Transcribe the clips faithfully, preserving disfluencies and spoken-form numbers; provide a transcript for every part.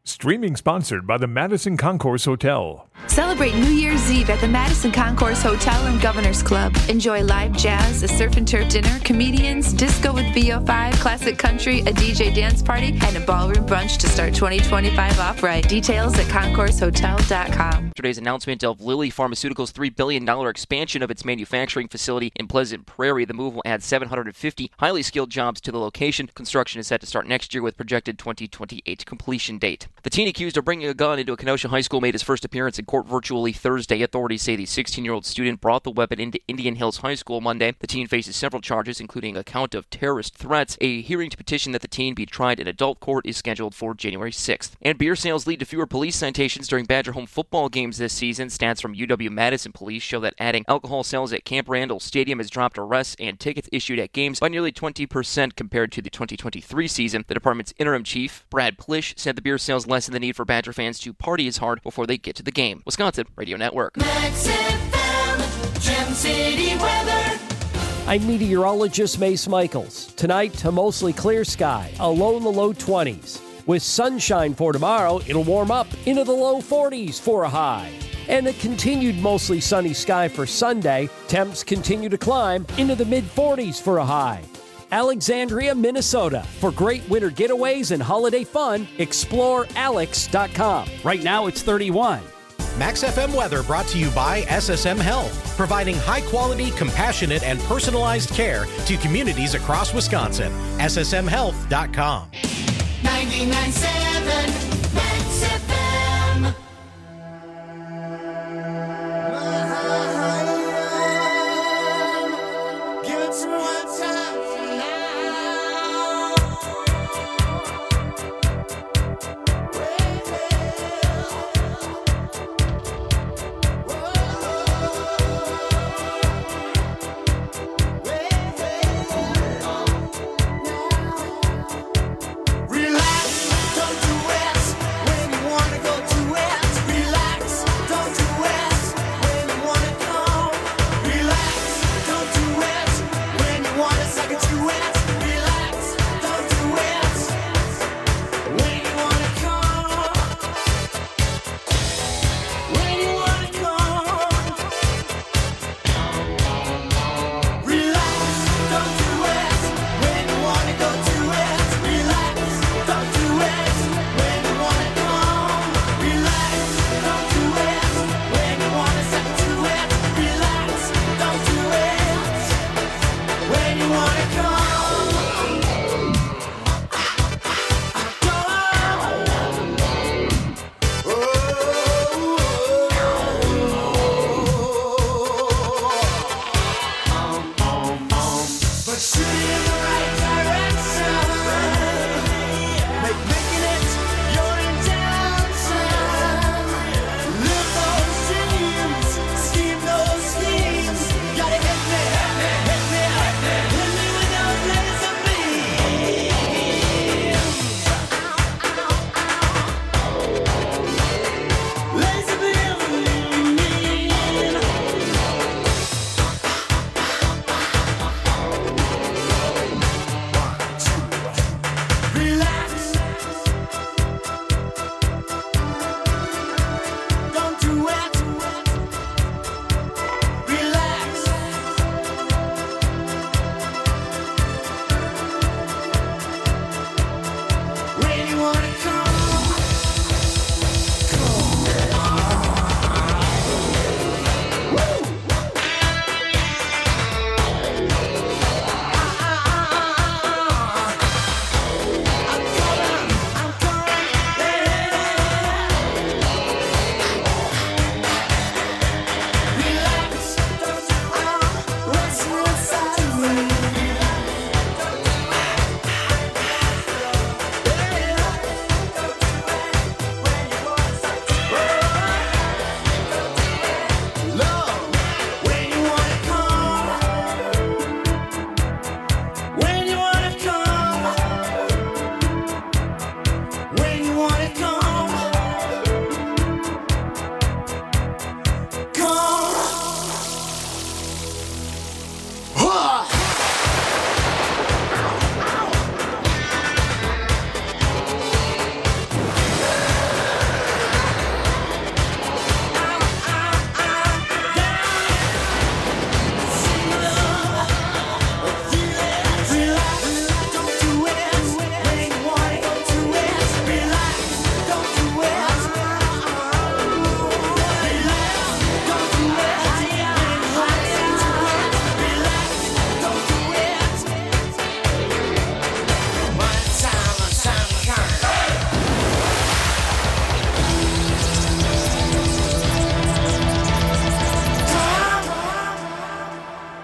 Streaming sponsored by the Madison Concourse Hotel. Celebrate New Year's Eve at the Madison Concourse Hotel and Governor's Club. Enjoy live jazz, a surf and turf dinner, comedians, disco with V O five, classic country, a D J dance party, and a ballroom brunch to start twenty twenty-five off right. Details at concourse hotel dot com. Yesterday's announcement of Lilly Pharmaceuticals' three billion dollars expansion of its manufacturing facility in Pleasant Prairie. The move will add seven hundred fifty highly skilled jobs to the location. Construction is set to start next year with projected twenty twenty-eight completion date. The teen accused of bringing a gun into a Kenosha high school made his first appearance in court virtually Thursday. Authorities say the sixteen-year-old student brought the weapon into Indian Hills High School Monday. The teen faces several charges, including a count of terrorist threats. A hearing to petition that the teen be tried in adult court is scheduled for January sixth. And beer sales lead to fewer police citations during Badger home football games this season. Stats from U W-Madison police show that adding alcohol sales at Camp Randall Stadium has dropped arrests and tickets issued at games by nearly twenty percent compared to the twenty twenty-three season. The department's interim chief, Brad Plish, said the beer sales lessen the need for Badger fans to party as hard before they get to the game. Wisconsin Radio Network. Max F M, Gem City weather. I'm meteorologist Mace Michaels. Tonight, a mostly clear sky, a low in the low twenties. With sunshine for tomorrow, it'll warm up into the low forties for a high. And a continued mostly sunny sky for Sunday. Temps continue to climb into the mid forties for a high. Alexandria, Minnesota. For great winter getaways and holiday fun, explore alex dot com. Right now it's thirty-one. Max F M weather brought to you by S S M Health, providing high-quality, compassionate, and personalized care to communities across Wisconsin. S S M health dot com. ninety-nine point seven Max F M. Give it to me one time. Relax, don't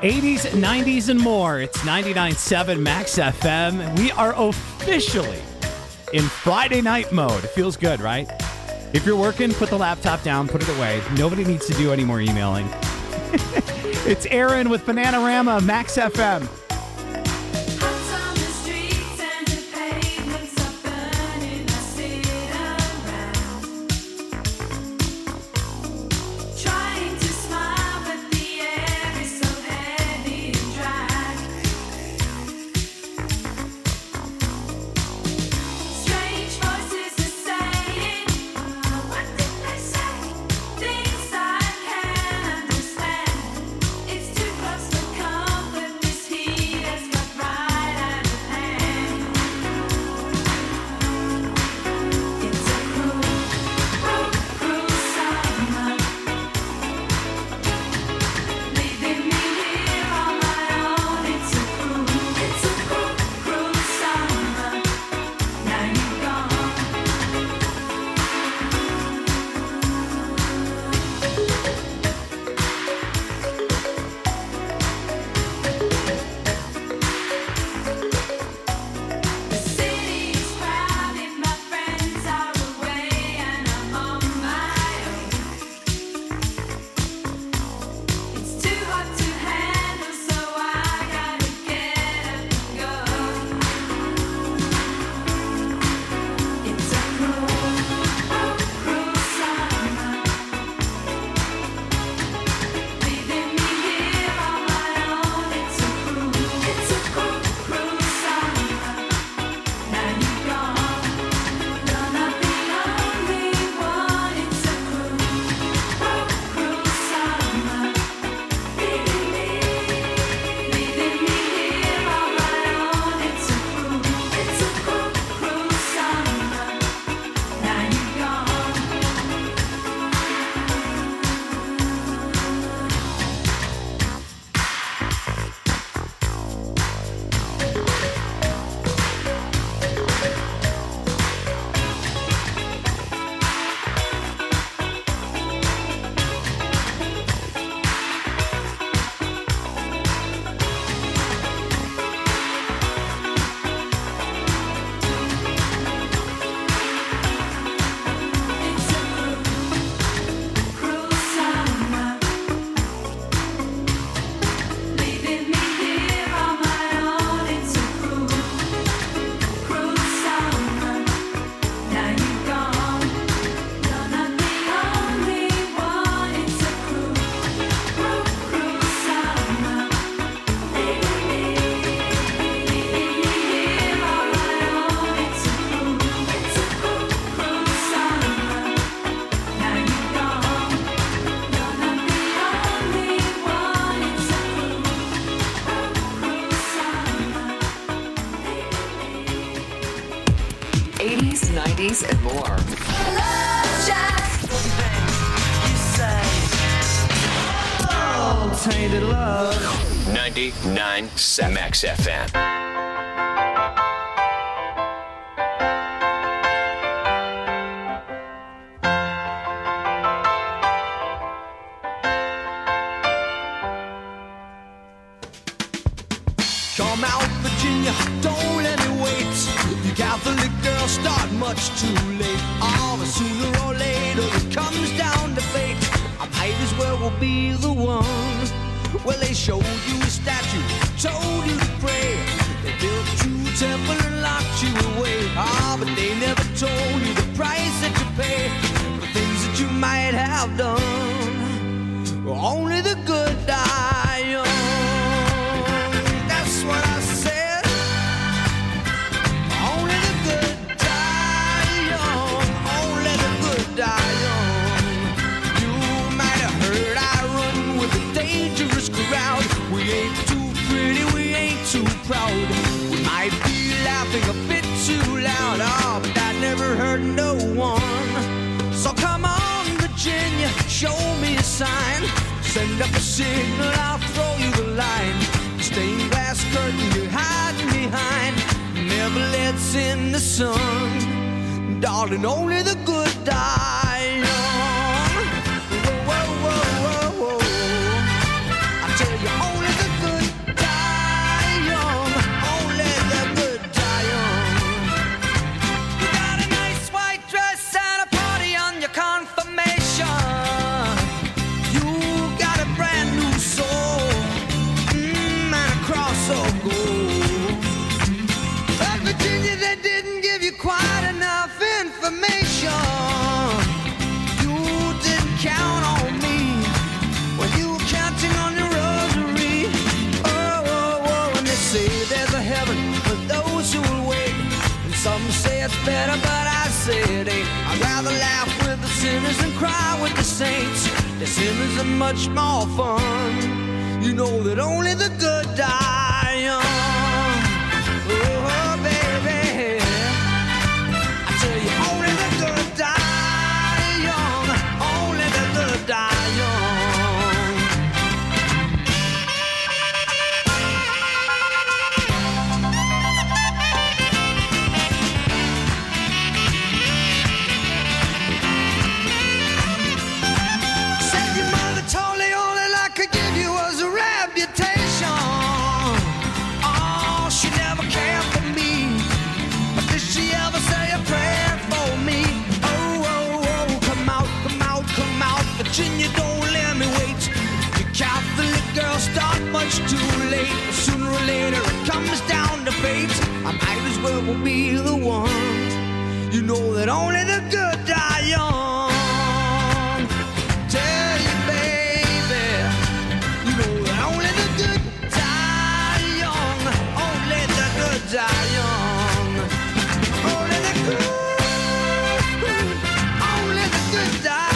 eighties, nineties, and more. It's ninety-nine point seven Max F M. We are officially in Friday night mode. It feels good, right? If you're working, put the laptop down, put it away. Nobody needs to do any more emailing. It's Aaron with Bananarama, Max F M. eighties, nineties, and more. Love Jack. You say, oh, tainted love. ninety-nine Max F M. Come out, Virginia, don't let it wait. You Catholic girls start much too late. Oh, but sooner or later it comes down to fate. I might as well will be the one. Well, they showed you a statue, told you to pray. They built you a temple and locked you away. Ah, but they never told you the price that you pay for things that you might have done. Only the good die young. That's what I said. Only the good die young. Only the good die young. You might have heard I run with a dangerous crowd. We ain't too pretty, we ain't too proud. We might be laughing a bit too loud. Oh, but that never hurt no one. So come on, Virginia, show me a sign. Send up a signal, I'll throw you the line. Stained glass curtain you're hiding behind never lets in the sun. Darling, only the good die young. Whoa, whoa, whoa, whoa, whoa. I tell you, only the better, but I say it ain't. I'd rather laugh with the sinners than cry with the saints. The sinners are much more fun. You know that only the good die young. Oh, baby, I tell you, only the good die young. Only the good die young. Virginia, don't let me wait. The Catholic girls start much too late. Sooner or later it comes down to fate. I might as well be the one. You know that only the good die young. Tell you, baby, you know that only the good die young. Only the good die young. Only the good, only the good die.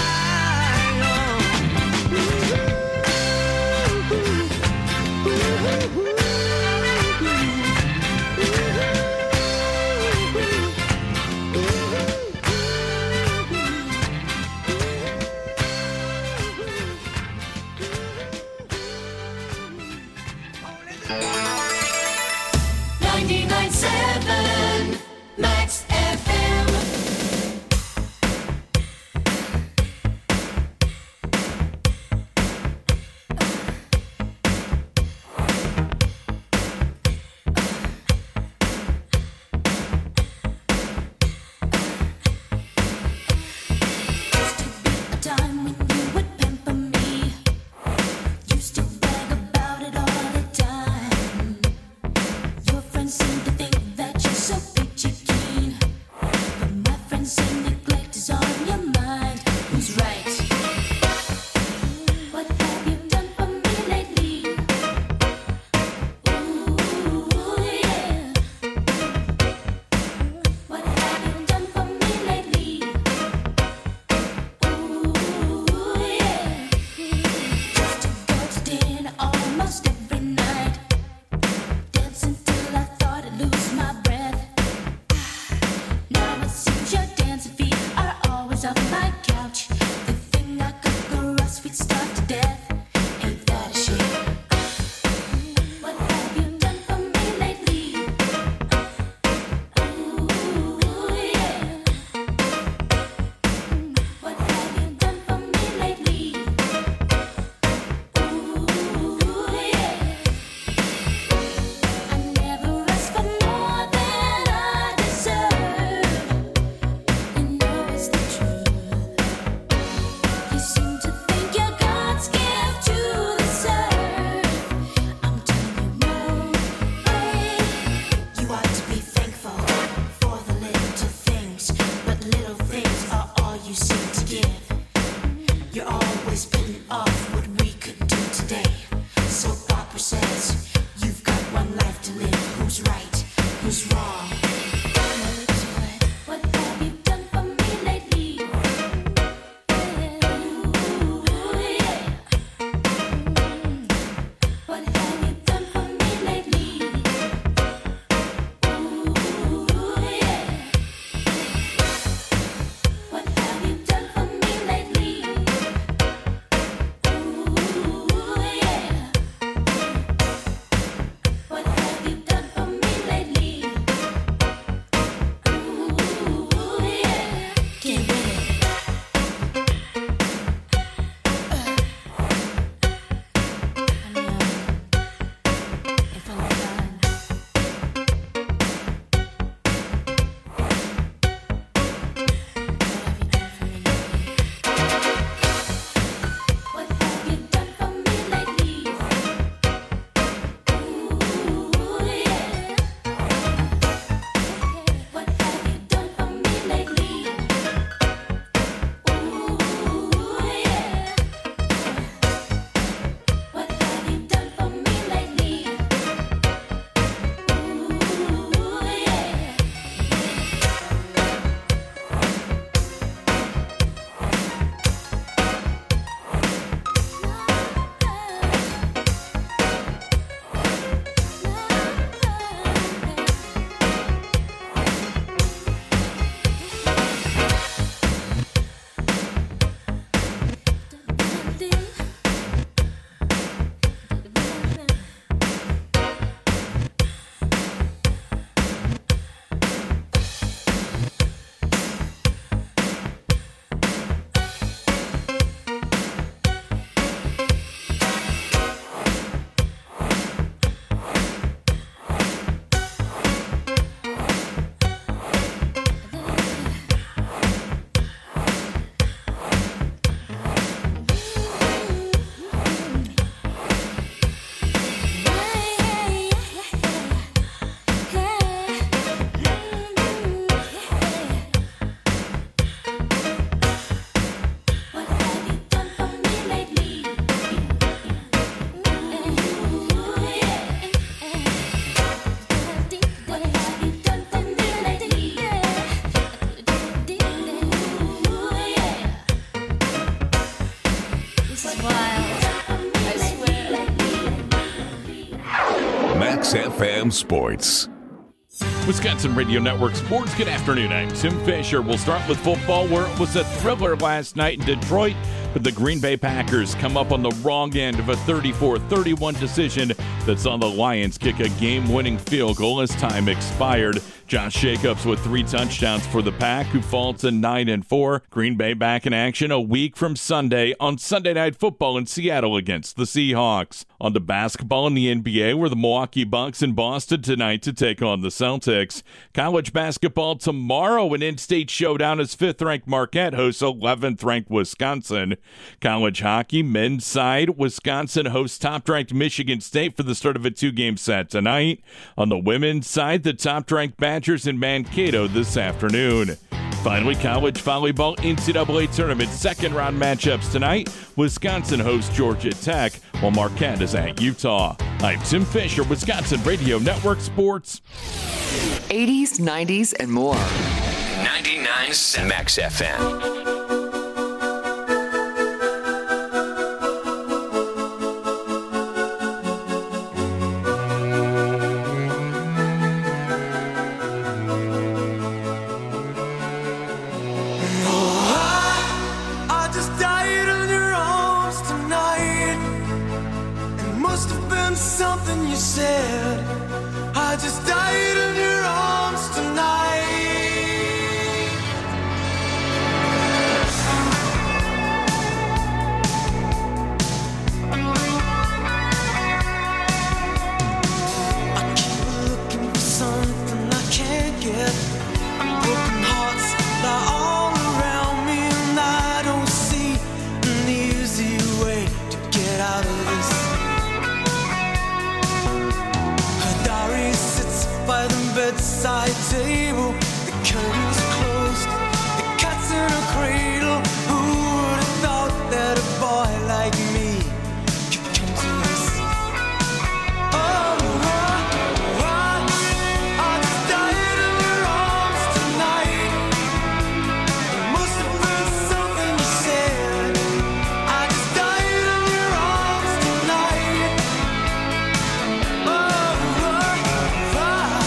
X F M Sports. Wisconsin Radio Network Sports. Good afternoon. I'm Tim Fisher. We'll start with football, where it was a thriller last night in Detroit, but the Green Bay Packers come up on the wrong end of a thirty-four thirty-one decision that saw the Lions kick a game-winning field goal as time expired. Josh Jacobs with three touchdowns for the Pack, who fall to nine and four. Green Bay back in action a week from Sunday on Sunday Night Football in Seattle against the Seahawks. On to basketball in the N B A, where the Milwaukee Bucks in Boston tonight to take on the Celtics. College basketball tomorrow, an in-state showdown as fifth-ranked Marquette hosts eleventh-ranked Wisconsin. College hockey, men's side, Wisconsin hosts top-ranked Michigan State for the start of a two-game set tonight. On the women's side, the top-ranked Badgers in Mankato this afternoon. Finally, college volleyball N C double A tournament second-round matchups tonight. Wisconsin hosts Georgia Tech, while Marquette is at Utah. I'm Tim Fisher, Wisconsin Radio Network Sports. eighties, nineties, and more. ninety-nine M X F M. Something you said, I just died in your arms tonight. I keep looking for something I can't get. Broken hearts lie all around me, and I don't see an easy way to get out of this. By the bedside table, the curtains closed, the cat's in a cradle. Who would have thought that a boy like me could come to this? Oh, I, I, I just died in your arms tonight. It must have been something you said. I just died in your arms tonight. Oh, I, I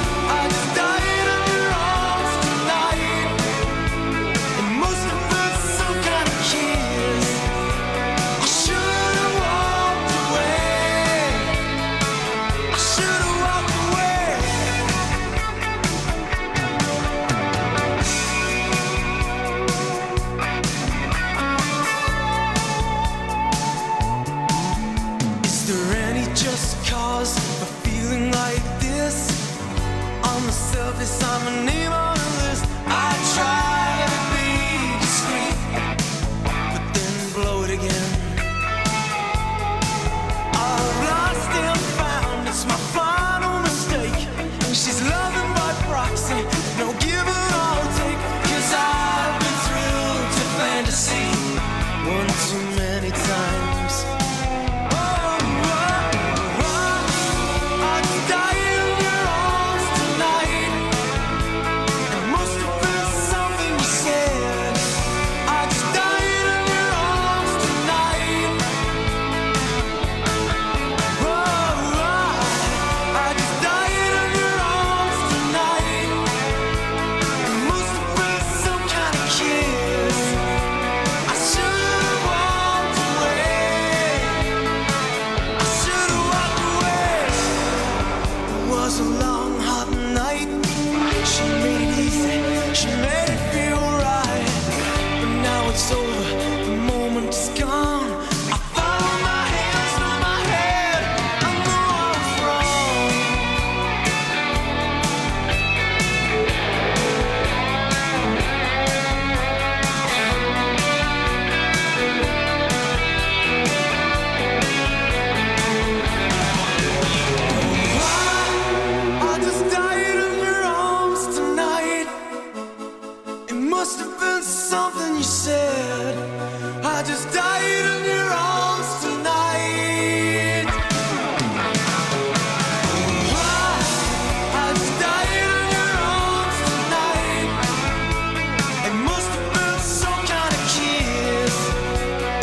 I'm a name on the list. I try to be discreet, but then blow it again. I've lost and found, it's my final mistake. She's loving by proxy, no give and I'll take. Cause I've been thrilled to fantasy one too many times.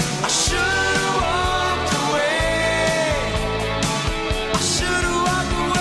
Should've walked away.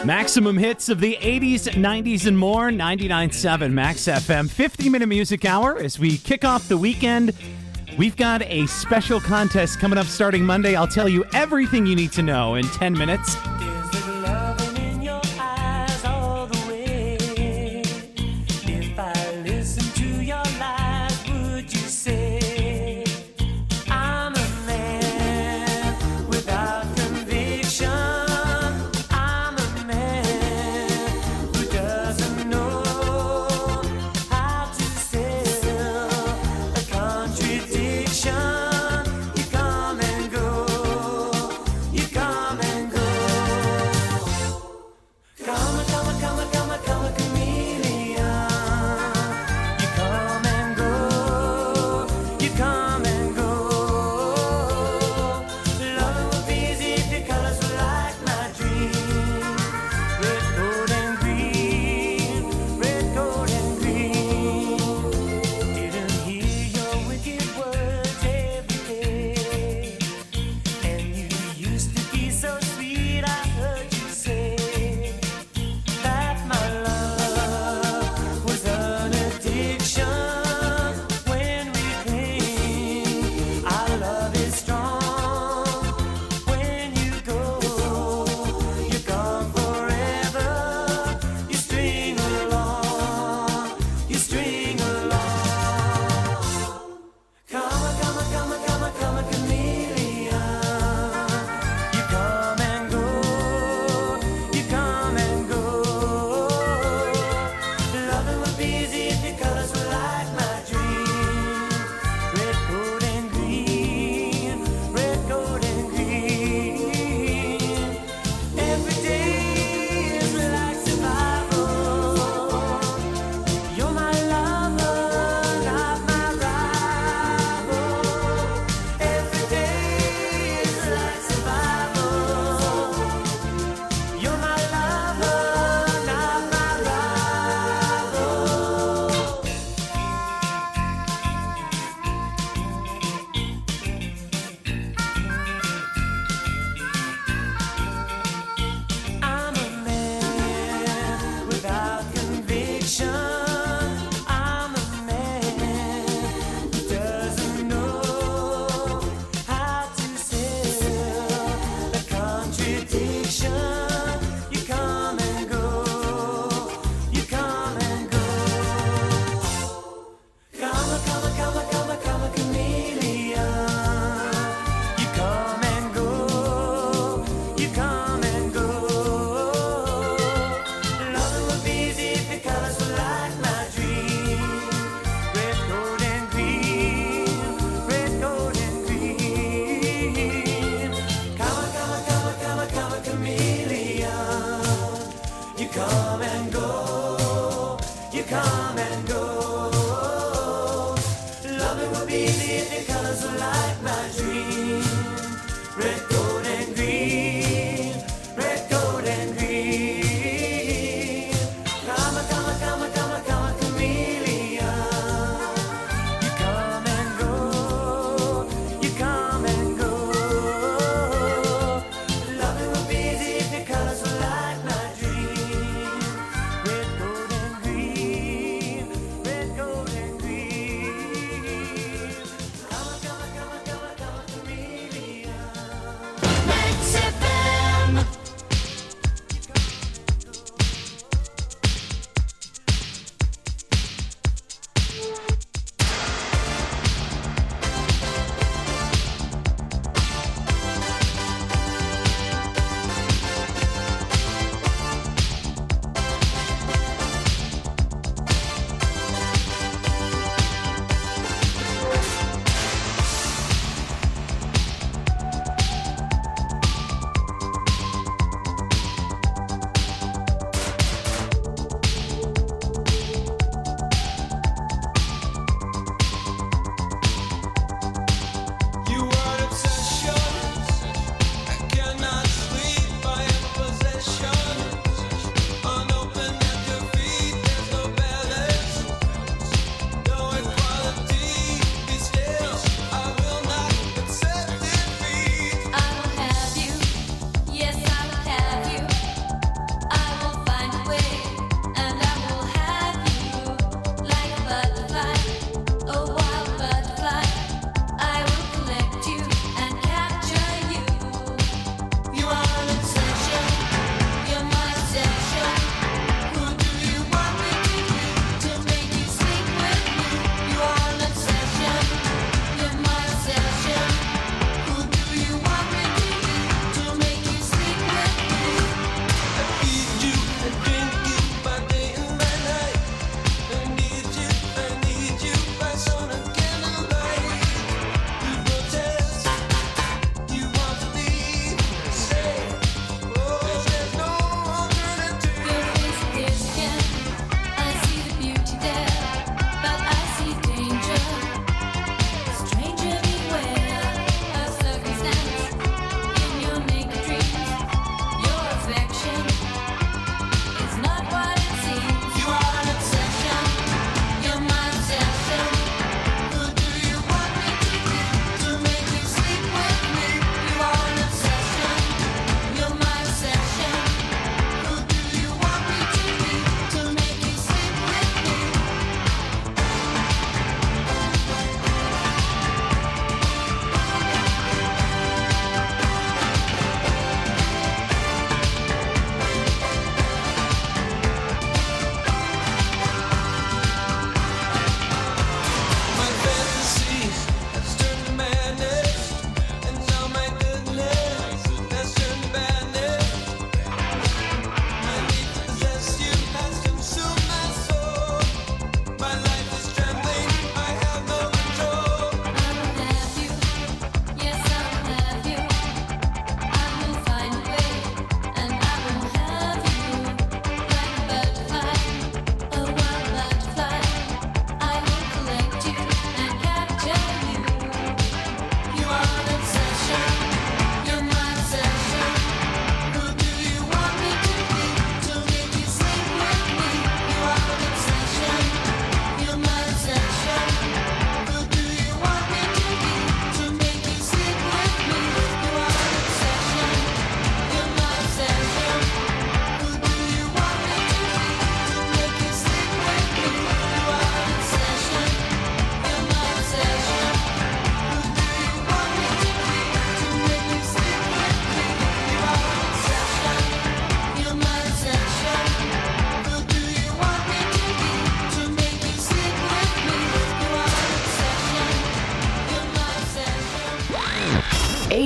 Maximum hits of the eighties, nineties, and more. ninety-nine point seven Max F M. fifty-minute music hour as we kick off the weekend. We've got a special contest coming up starting Monday. I'll tell you everything you need to know in ten minutes.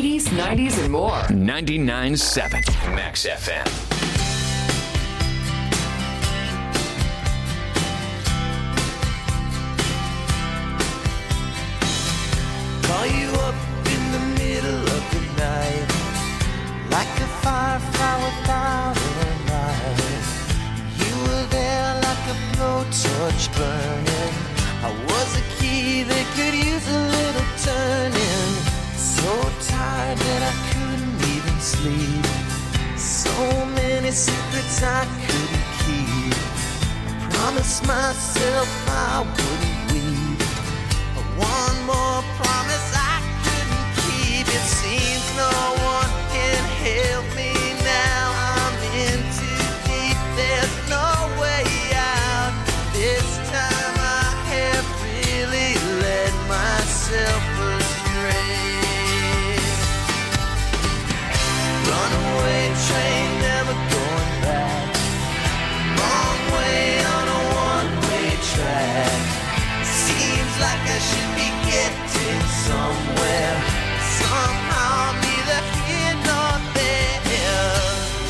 eighties, nineties, and more. ninety-nine point seven Max F M. Call you up in the middle of the night, like a firefly without a light. You were there like a blowtorch burning. I was a key that could use a little turning. So tired that I couldn't even sleep. So many secrets I couldn't keep. I promised myself I wouldn't weep. One more promise I couldn't keep. It seems no one can help me now. I'm in too deep, there's no way out. This time I have really led myself astray. Runaway train, never going back. Wrong way on a one-way track. Seems like I should be getting somewhere. Somehow I'm neither here nor there.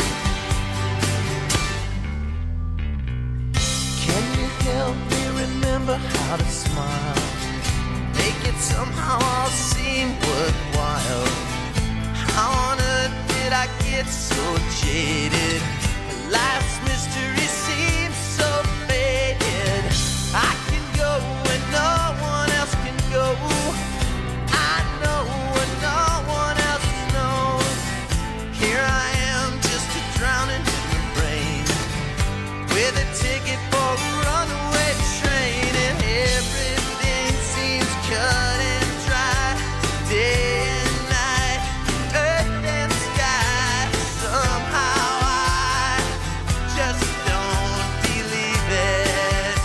Can you help me remember how to smile? Make it somehow all seem worthwhile. How on earth did I get so jaded? Life's mystery seems so faded. I can go where no one else can go. I know where no one else knows. Here I am, just a drowning human brain, with a ticket for a runaway train, and everything seems cut and dry. Day and night, earth and sky. Somehow I just don't believe it.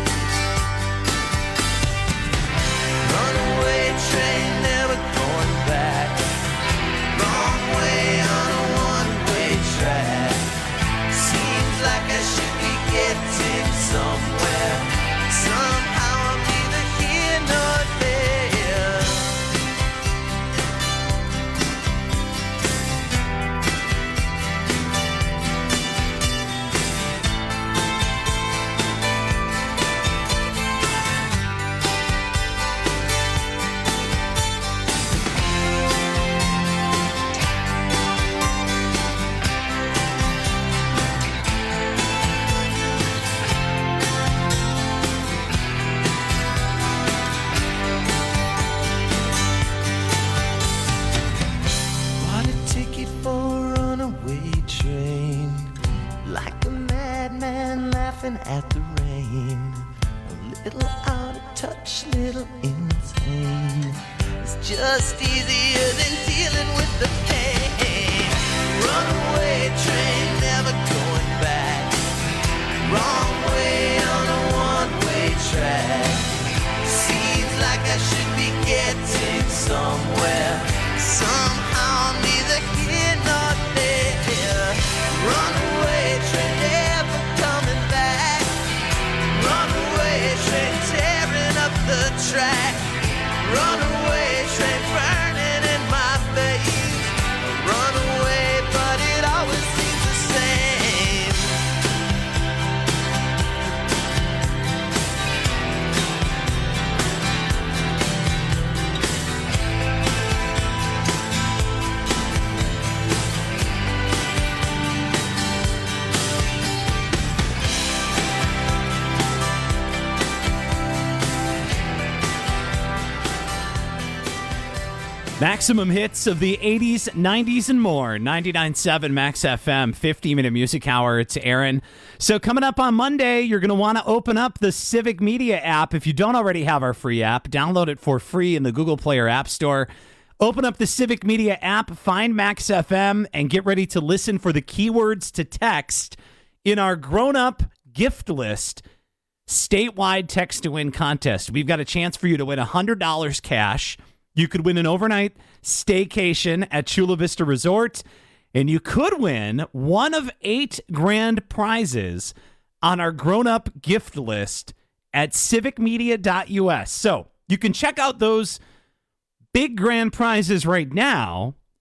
Runaway train, never going back. Wrong way on a one-way track. Seems like I should be getting somewhere. Somehow I'm neither here nor there. Bought a ticket for a runaway train, like a madman laughing at the rain. A little out of touch, little insane. It's just easier than dealing with the pain. Runaway train, never going back. Wrong way on a one-way track. Seems like I should be getting somewhere. Somehow I'm neither here nor there. Runaway train, never coming back. Runaway train, tearing up the track. Runaway train, burning in my face. Runaway, but it always seems the same. Maximum hits of the eighties, nineties, and more. ninety-nine point seven Max F M, fifty-minute music hour. It's Aaron. So coming up on Monday, you're going to want to open up the Civic Media app. If you don't already have our free app, download it for free in the Google Play or App Store. Open up the Civic Media app, find Max F M, and get ready to listen for the keywords to text in our grown-up gift list statewide text-to-win contest. We've got a chance for you to win one hundred dollars cash. You could win an overnight staycation at Chula Vista Resort, and you could win one of eight grand prizes on our grown-up gift list at civic media dot U S. So you can check out those big grand prizes right now,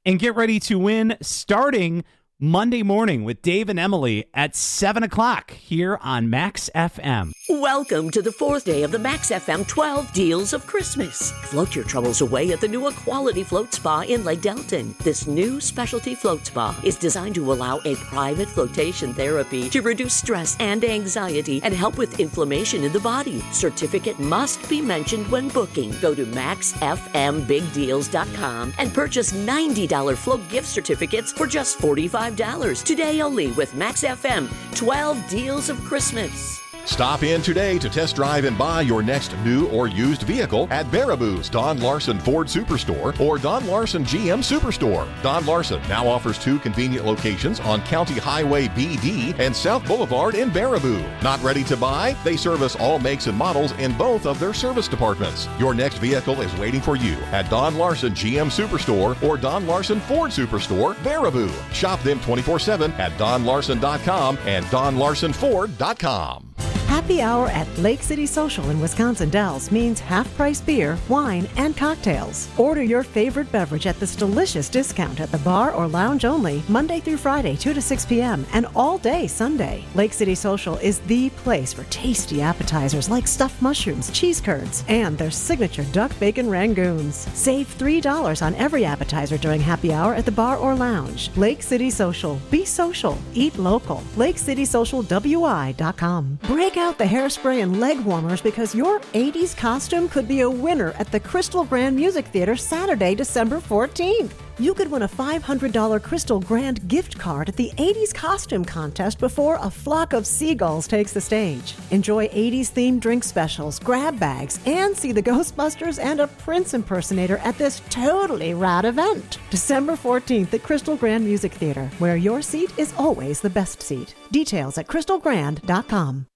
and get ready to win starting Monday morning with Dave and Emily at seven o'clock here on Max F M. Welcome to the fourth day of the Max F M twelve Deals of Christmas. Float your troubles away at the new Equality Float Spa in Lake Delton. This new specialty float spa is designed to allow a private flotation therapy to reduce stress and anxiety and help with inflammation in the body. Certificate must be mentioned when booking. Go to max f m big deals dot com and purchase ninety dollars float gift certificates for just forty-five dollars today only with Max F M twelve Deals of Christmas. Stop in today to test drive and buy your next new or used vehicle at Baraboo's Don Larson Ford Superstore or Don Larson G M Superstore. Don Larson now offers two convenient locations on County Highway B D and South Boulevard in Baraboo. Not ready to buy? They service all makes and models in both of their service departments. Your next vehicle is waiting for you at Don Larson G M Superstore or Don Larson Ford Superstore, Baraboo. Shop them twenty-four seven at don larson dot com and don larson ford dot com. Happy Hour at Lake City Social in Wisconsin Dells means half-price beer, wine, and cocktails. Order your favorite beverage at this delicious discount at the bar or lounge only, Monday through Friday, two to six p.m., and all day Sunday. Lake City Social is the place for tasty appetizers like stuffed mushrooms, cheese curds, and their signature duck bacon rangoons. Save three dollars on every appetizer during happy hour at the bar or lounge. Lake City Social. Be social. Eat local. lake city social w i dot com. Break out the hairspray and leg warmers because your eighties costume could be a winner at the Crystal Grand Music Theater Saturday, December fourteenth. You could win a five hundred dollars Crystal Grand gift card at the eighties costume contest before a flock of seagulls takes the stage. Enjoy eighties-themed drink specials, grab bags, and see the Ghostbusters and a Prince impersonator at this totally rad event. December fourteenth at Crystal Grand Music Theater, where your seat is always the best seat. Details at crystal grand dot com.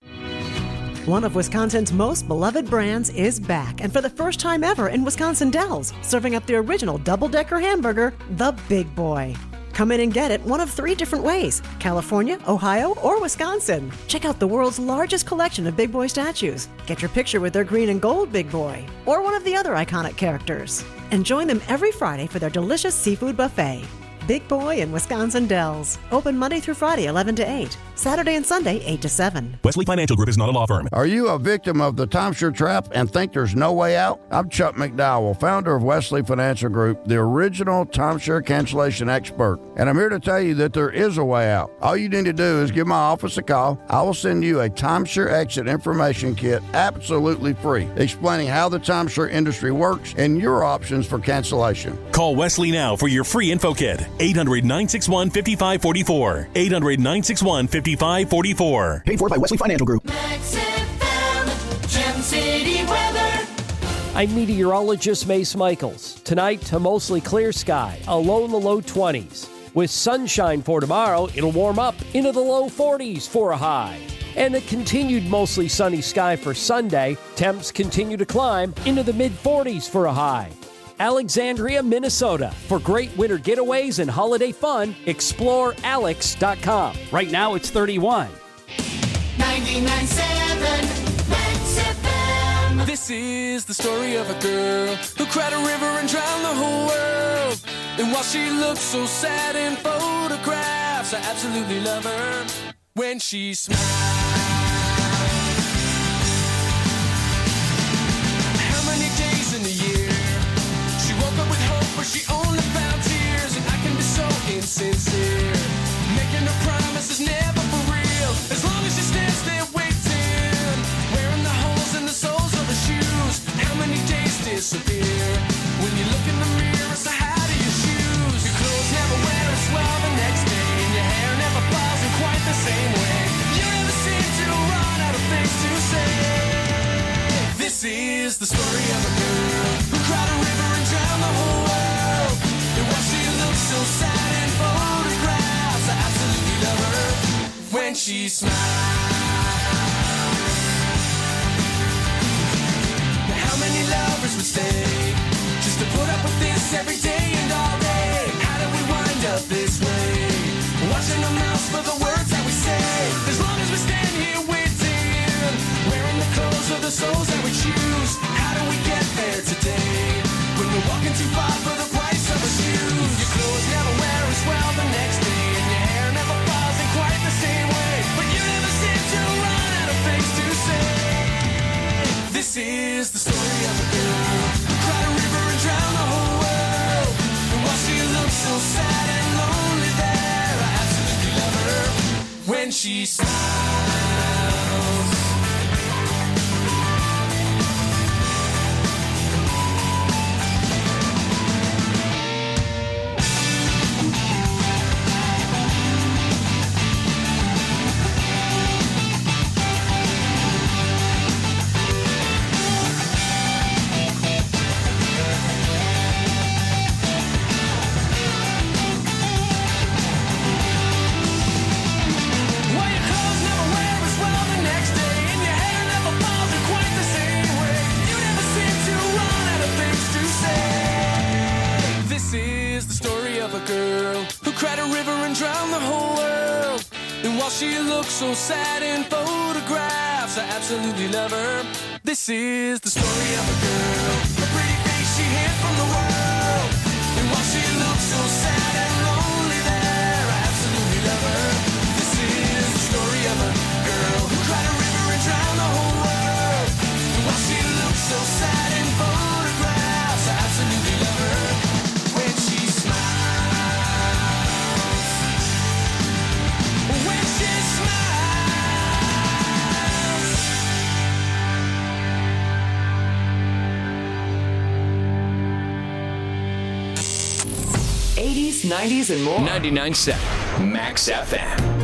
One of Wisconsin's most beloved brands is back, and for the first time ever in Wisconsin Dells, serving up the original double-decker hamburger, the Big Boy. Come in and get it one of three different ways: California, Ohio, or Wisconsin. Check out the world's largest collection of Big Boy statues. Get your picture with their green and gold Big Boy, or one of the other iconic characters. And join them every Friday for their delicious seafood buffet. Big Boy in Wisconsin Dells. Open Monday through Friday, eleven to eight. Saturday and Sunday, eight to seven. Wesley Financial Group is not a law firm. Are you a victim of the timeshare trap and think there's no way out? I'm Chuck McDowell, founder of Wesley Financial Group, the original timeshare cancellation expert. And I'm here to tell you that there is a way out. All you need to do is give my office a call. I will send you a timeshare exit information kit absolutely free, explaining how the timeshare industry works and your options for cancellation. Call Wesley now for your free info kit. eight hundred, nine six one, five five four four. eight hundred, nine six one, five five four four. Paid for by Wesley Financial Group. Max F M, Gem City weather. I'm meteorologist Mace Michaels. Tonight, a mostly clear sky, a low in the low twenties. With sunshine for tomorrow, it'll warm up into the low forties for a high. And a continued mostly sunny sky for Sunday. Temps continue to climb into the mid forties for a high. Alexandria, Minnesota. For great winter getaways and holiday fun, explore alex dot com. Right now it's thirty-one. ninety-nine point seven Max F M. This is the story of a girl who cried a river and drowned the whole world. And while she looks so sad in photographs, I absolutely love her when she smiles. How many days in the year she woke up with hope, but she only found tears? And I can be so insincere, making her promises never for real. As long as she stands there waiting, wearing the holes in the soles of her shoes. How many days disappear when you look in the mirror? So how do you choose? Your clothes never wear as well the next day, and your hair never falls in quite the same way. You never seem to run out of things to say. This is the story of a girl who cried a river and drowned the whole world. And while she looks so sad in photographs, I absolutely love her when she smiles. Now how many lovers would stay just to put up with this every day and all day? How did we wind up this way? Watching our mouths for the words that we say. As long as we stand here waiting, wearing the clothes of the souls that we choose. How do we get there today when we're walking too far for the price of a shoes? Your clothes she smiles. She looks so sad in photographs. I absolutely love her. This is the story of a girl, a pretty face she hid from the world. And while she looks so sad and lonely there, I absolutely love her. This is the story of a girl who cried a river and drowned the whole world. And while she looks so sad in photographs, I absolutely love her. When she smiles. eighties, nineties, and more. ninety-nine point seven Max F M.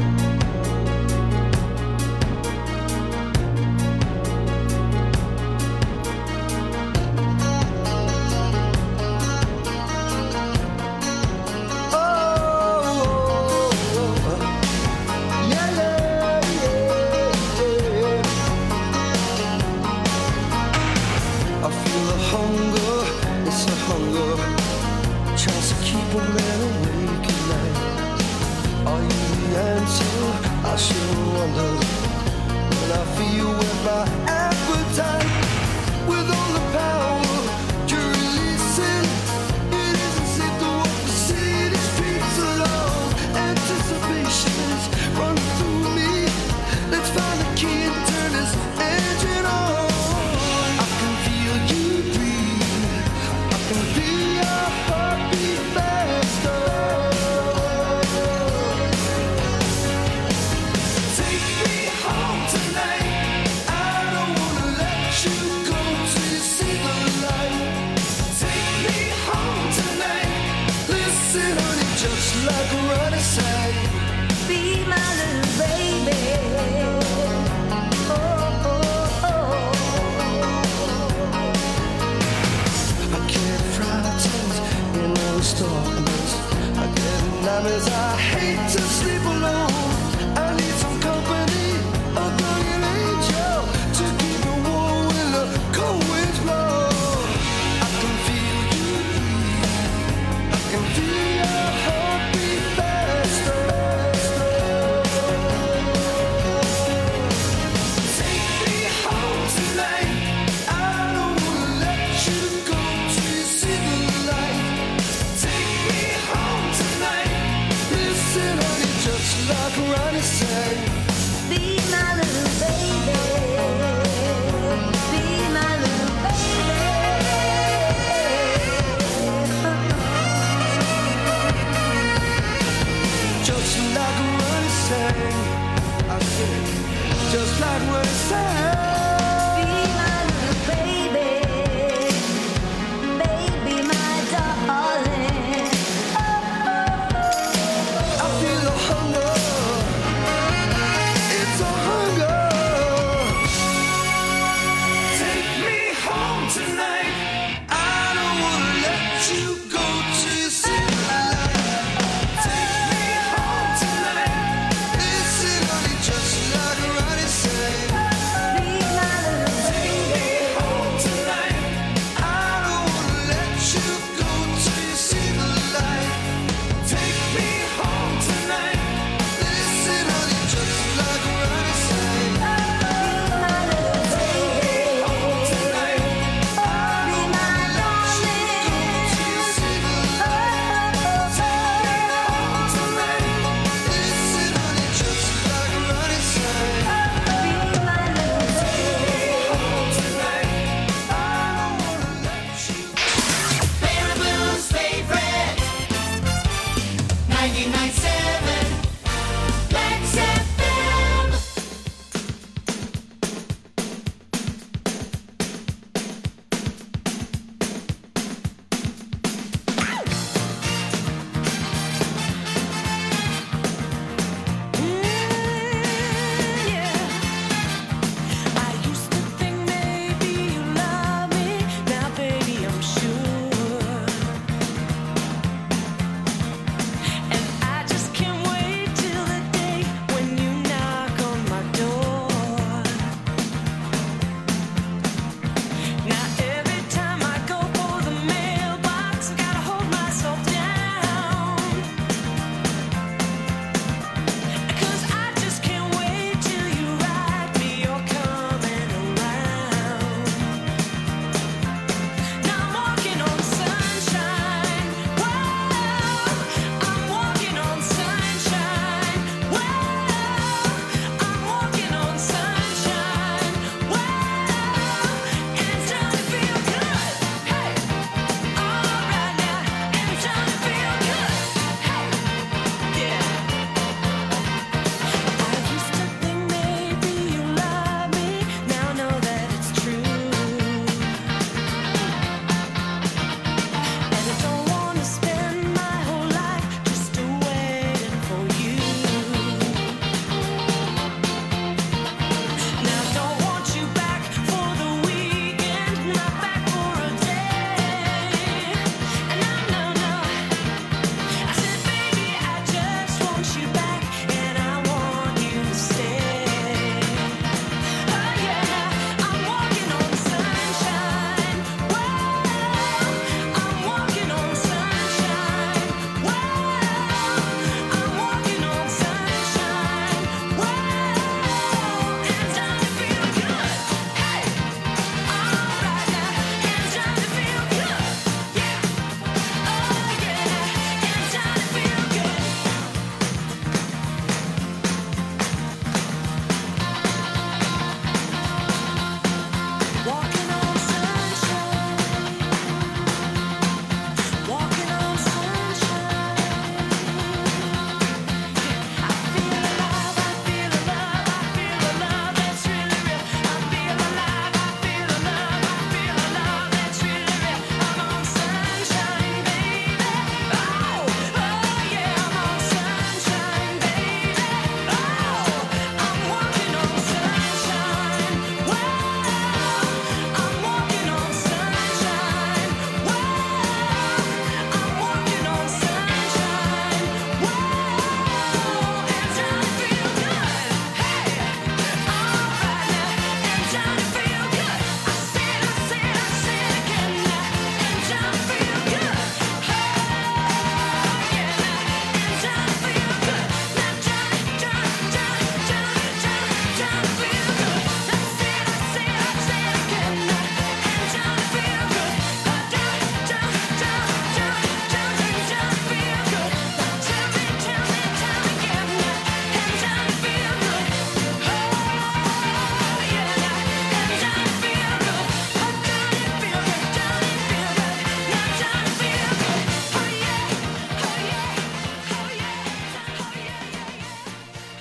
Like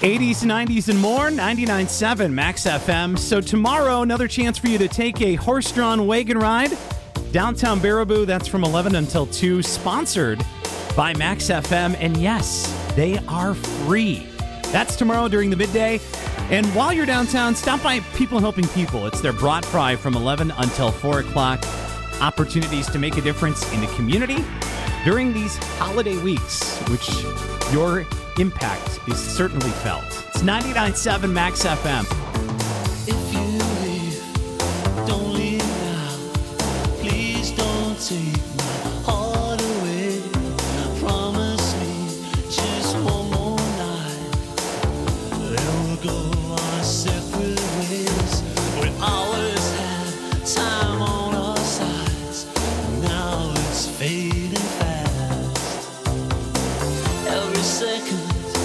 eighties, nineties, and more, ninety-nine point seven Max F M. So tomorrow, another chance for you to take a horse-drawn wagon ride downtown Baraboo. That's from eleven until two, sponsored by Max F M. And yes, they are free. That's tomorrow during the midday. And while you're downtown, stop by People Helping People. It's their Brought Fry from eleven until four o'clock. Opportunities to make a difference in the community during these holiday weeks, which your impact is certainly felt. It's ninety-nine point seven Max F M. If you leave, don't leave now. Please don't take my heart away. Promise me just one more night. Then we'll go our separate ways. We always had time on our sides. Now it's fading fast. Every second.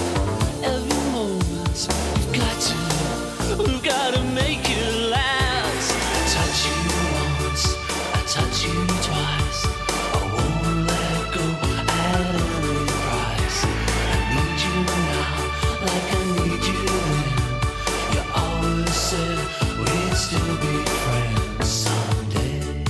We've got to make it last. I touch you once, I touch you twice. I won't let go at any price. I need you now, like I need you then. You always said we'd still be friends someday.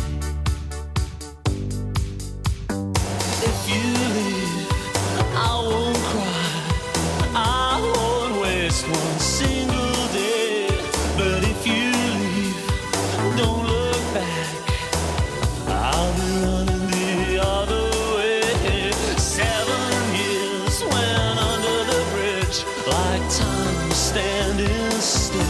If you leave, I won't cry. I won't waste one single. But if you leave, don't look back. I'll be running the other way. Seven years went under the bridge, like time was standing still.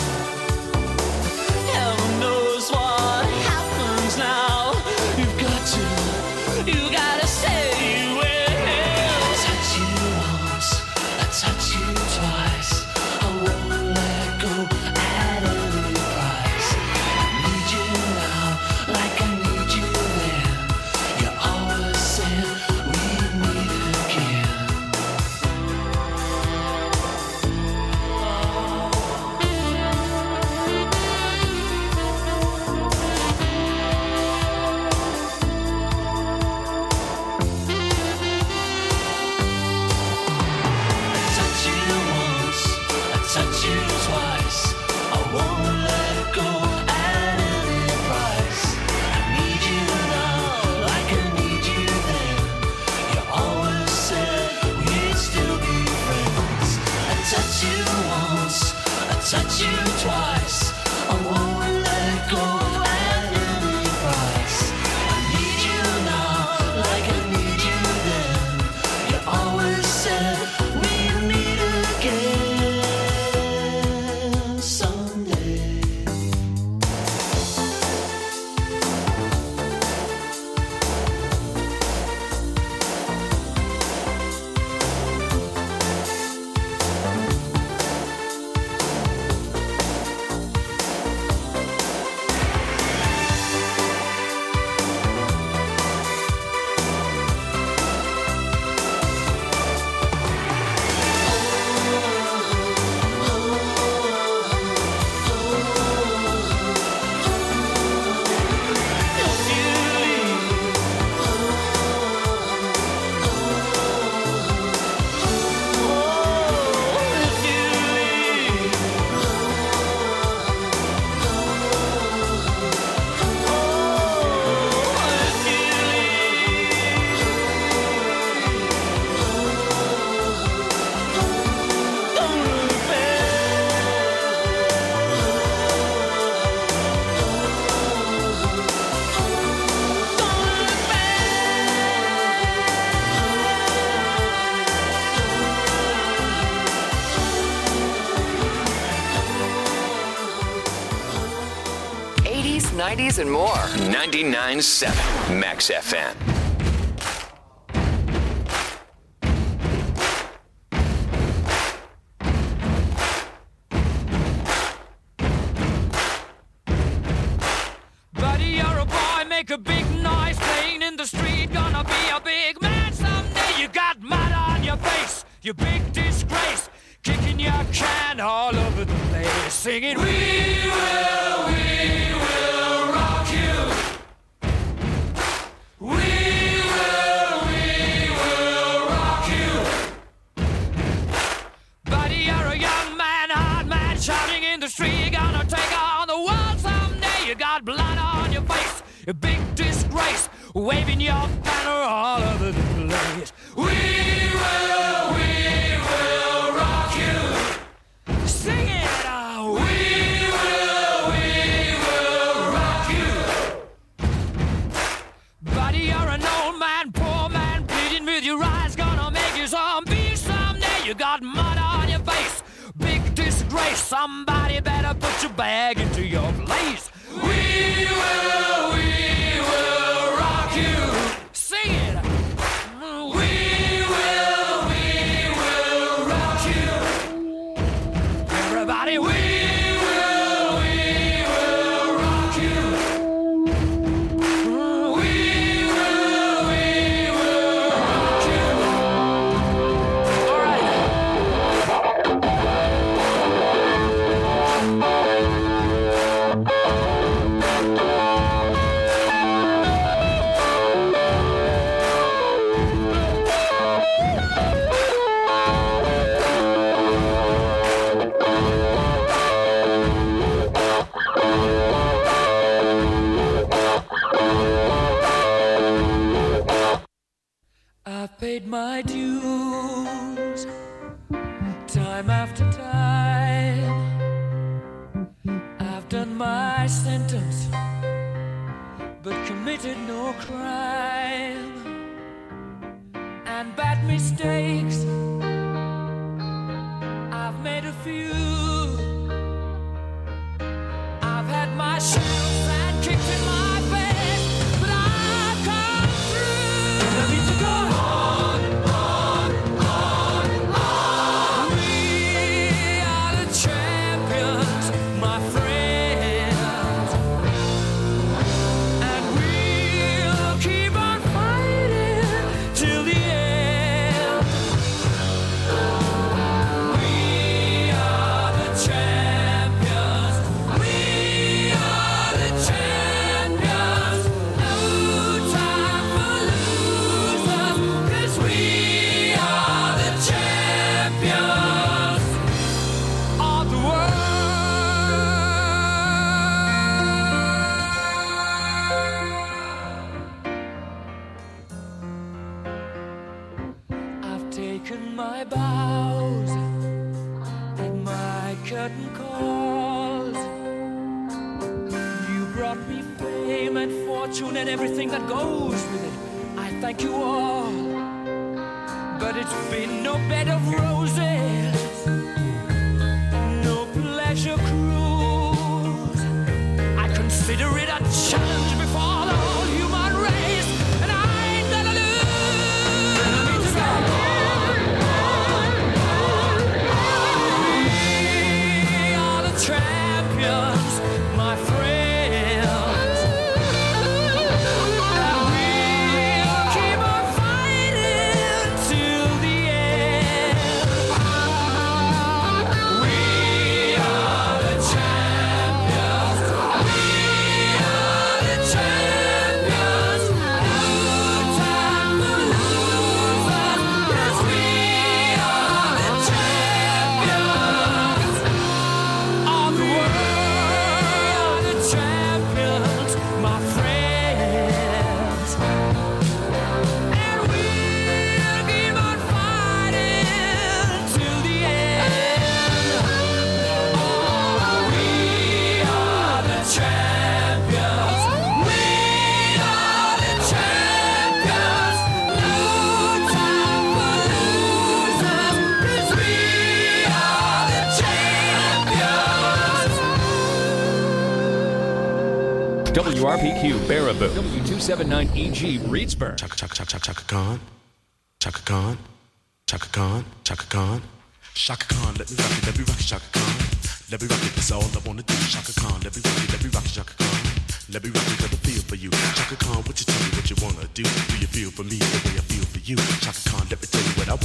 Heaven knows what happens now. You've got to, you gotta say you will. I touch you once, I touch you twice. I won't let go. Touch you twice, I won't let go at any price. I need you now, like I need you then. You always said we'd meet again someday. nineties and more. ninety-nine point seven Max F M. Buddy, you're a boy, make a big noise playing in the street. Gonna be a big man someday. You got mud on your face, you big disgrace. Kicking your can all over the place. Singing, we will, we will rock you. We will, we will rock you. Buddy, you're a you big disgrace, waving your banner all over the place. We will, we will rock you. Sing it out. We will, we will rock you. Buddy, you're an old man, poor man, bleeding with your eyes, gonna make you zombie someday. You got mud on your face, big disgrace. Somebody better put your bag into your place. We will, we will rock you. Sing it. We will, we will rock you. Everybody, we will, we will rock you. We will, we will rock you. All right. I've paid my dues time after time. I've done my sentence, but committed no crime. And bad mistakes, I've made a few. I've had my shadows and kicked in my face, but I've come through. I need to go on, on, on, on. We are the champions, my friends, and we'll keep on fighting till the end. We are the champions. We are the champions. No time for losers, 'cause we are the champions of the world. I've taken my bows and my curtain calls. You brought me fame and fortune and everything that goes with it. I thank you all, but it's been no bed of roses, no pleasure cruise. I consider it a challenge before the whole human race, and I ain't gonna lose. I need to go on, on, on, on. We are the champions, my friends, and we'll keep on fighting till the end. We are the champions. We are the champions. No time for losers, 'cause we are the champions of the world. The champions, my friends, and we'll keep on fighting till the end. Oh, we are the champions. We are the champions. No time for losers, 'cause we are the champions. W R P Q Baraboo. W two seventy-nine E G Reedsburg. Chaka Chaka Chaka Chaka Khan, Chaka Khan, Chaka Khan, Chaka Khan, Chaka Khan. Let me rock it, let me rock it, Chaka Khan. Let me rock it, that's all I wanna do. Chaka Khan, let me rock it, let me rock it, Chaka Khan. Let me rock it, let me feel for you. Chaka Khan, what you tell me what you wanna do? Do you feel for me the way I feel for you? Chaka Khan, let me tell you what I